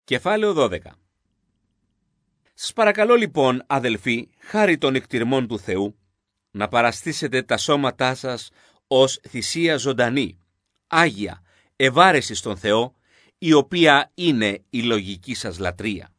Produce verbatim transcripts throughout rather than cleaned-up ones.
Κεφάλαιο δώδεκα. Σας παρακαλώ λοιπόν, αδελφοί, χάρη των εκτιρμών του Θεού, να παραστήσετε τα σώματά σας ως θυσία ζωντανή, άγια, ευάρεση στον Θεό, η οποία είναι η λογική σας λατρεία.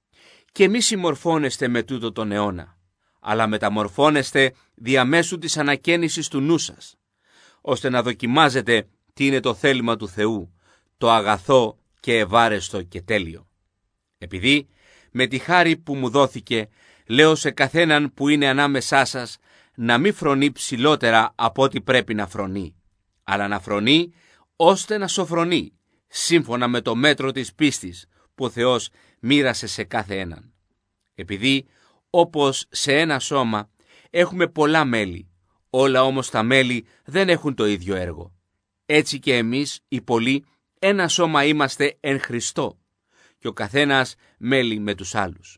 Και μη συμμορφώνεστε με τούτο τον αιώνα, αλλά μεταμορφώνεστε διαμέσου της ανακαίνησης του νου σας, ώστε να δοκιμάζετε τι είναι το θέλημα του Θεού, το αγαθό και ευάρεστο και τέλειο. Επειδή με τη χάρη που μου δόθηκε, λέω σε καθέναν που είναι ανάμεσά σας να μην φρονεί ψηλότερα από ό,τι πρέπει να φρονεί, αλλά να φρονεί ώστε να σοφρονεί, σύμφωνα με το μέτρο της πίστης που ο Θεός μοίρασε σε κάθε έναν. Επειδή, όπως σε ένα σώμα, έχουμε πολλά μέλη, όλα όμως τα μέλη δεν έχουν το ίδιο έργο. Έτσι και εμείς, οι πολλοί, ένα σώμα είμαστε εν Χριστώ, και ο καθένας μέλη με τους άλλους.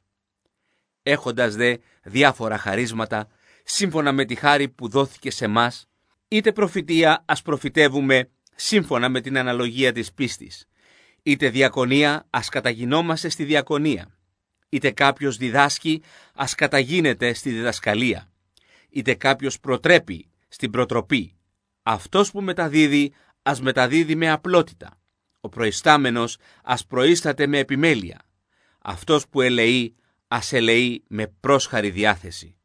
Έχοντας δε διάφορα χαρίσματα, σύμφωνα με τη χάρη που δόθηκε σε μας, είτε προφητεία ας προφητεύουμε σύμφωνα με την αναλογία της πίστης, είτε διακονία ας καταγινόμαστε στη διακονία, είτε κάποιος διδάσκει ας καταγίνεται στη διδασκαλία, είτε κάποιος προτρέπει στην προτροπή. Αυτός που μεταδίδει ας μεταδίδει με απλότητα, ο προϊστάμενος ας προείσταται με επιμέλεια, αυτός που ελεεί ας ελεεί με πρόσχαρη διάθεση.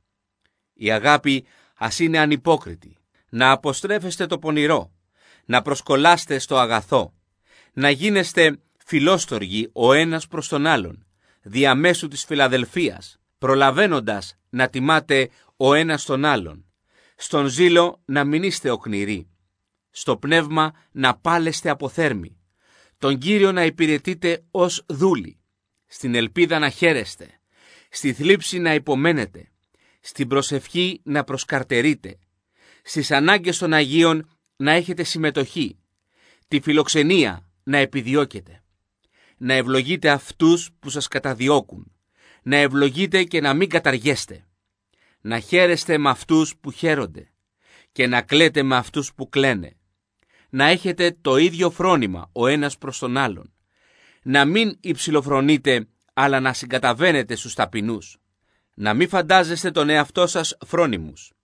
Η αγάπη ας είναι ανυπόκριτη, να αποστρέφεστε το πονηρό, να προσκολάστε στο αγαθό, να γίνεστε φιλόστοργοι ο ένας προς τον άλλον, διαμέσου της φιλαδελφίας, προλαβαίνοντας να τιμάτε ο ένας τον άλλον, στον ζήλο να μην είστε οκνηροί, στο πνεύμα να πάλεστε αποθέρμοι, τον Κύριο να υπηρετείτε ως δούλοι, στην ελπίδα να χαίρεστε, στη θλίψη να υπομένετε, στην προσευχή να προσκαρτερείτε, στις ανάγκες των Αγίων να έχετε συμμετοχή, τη φιλοξενία να επιδιώκετε, να ευλογείτε αυτούς που σας καταδιώκουν, να ευλογείτε και να μην καταργέστε, να χαίρεστε με αυτούς που χαίρονται και να κλαίτε με αυτούς που κλαίνε, να έχετε το ίδιο φρόνημα ο ένας προς τον άλλον, να μην υψηλοφρονείτε αλλά να συγκαταβαίνετε στους ταπεινούς, να μην φαντάζεστε τον εαυτό σας φρόνιμους,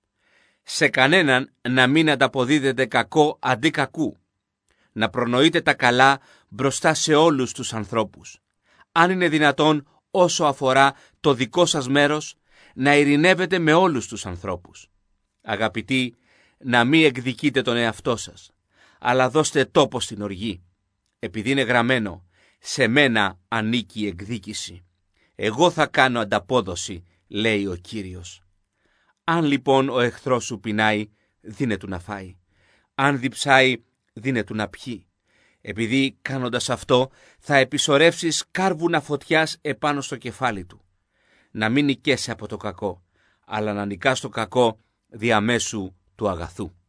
σε κανέναν να μην ανταποδίδετε κακό αντί κακού, να προνοείτε τα καλά μπροστά σε όλους τους ανθρώπους, αν είναι δυνατόν όσο αφορά το δικό σας μέρος, να ειρηνεύετε με όλους τους ανθρώπους. Αγαπητοί, να μην εκδικείτε τον εαυτό σας, αλλά δώστε τόπο στην οργή, επειδή είναι γραμμένο «Σε μένα ανήκει η εκδίκηση. Εγώ θα κάνω ανταπόδοση», λέει ο Κύριος. Αν λοιπόν ο εχθρός σου πεινάει, δίνε του να φάει. Αν διψάει, δίνε του να πιει. Επειδή κάνοντας αυτό θα επισορεύσεις κάρβουνα φωτιάς επάνω στο κεφάλι του. Να μην νικέσαι από το κακό, αλλά να νικάς το κακό διαμέσου του αγαθού.